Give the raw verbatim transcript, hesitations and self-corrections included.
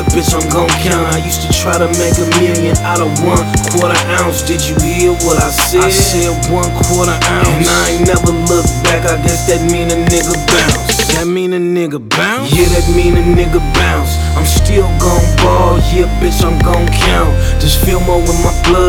yeah, bitch, I'm gon' count. I used to try to make a million out of one quarter ounce. Did you hear what I said? I said one quarter ounce. And I ain't never looked back, I guess that mean a nigga bounce. That mean a nigga bounce? Yeah, that mean a nigga bounce. I'm still gon' ball, yeah, bitch, I'm gon' count. Just feel more with my blood.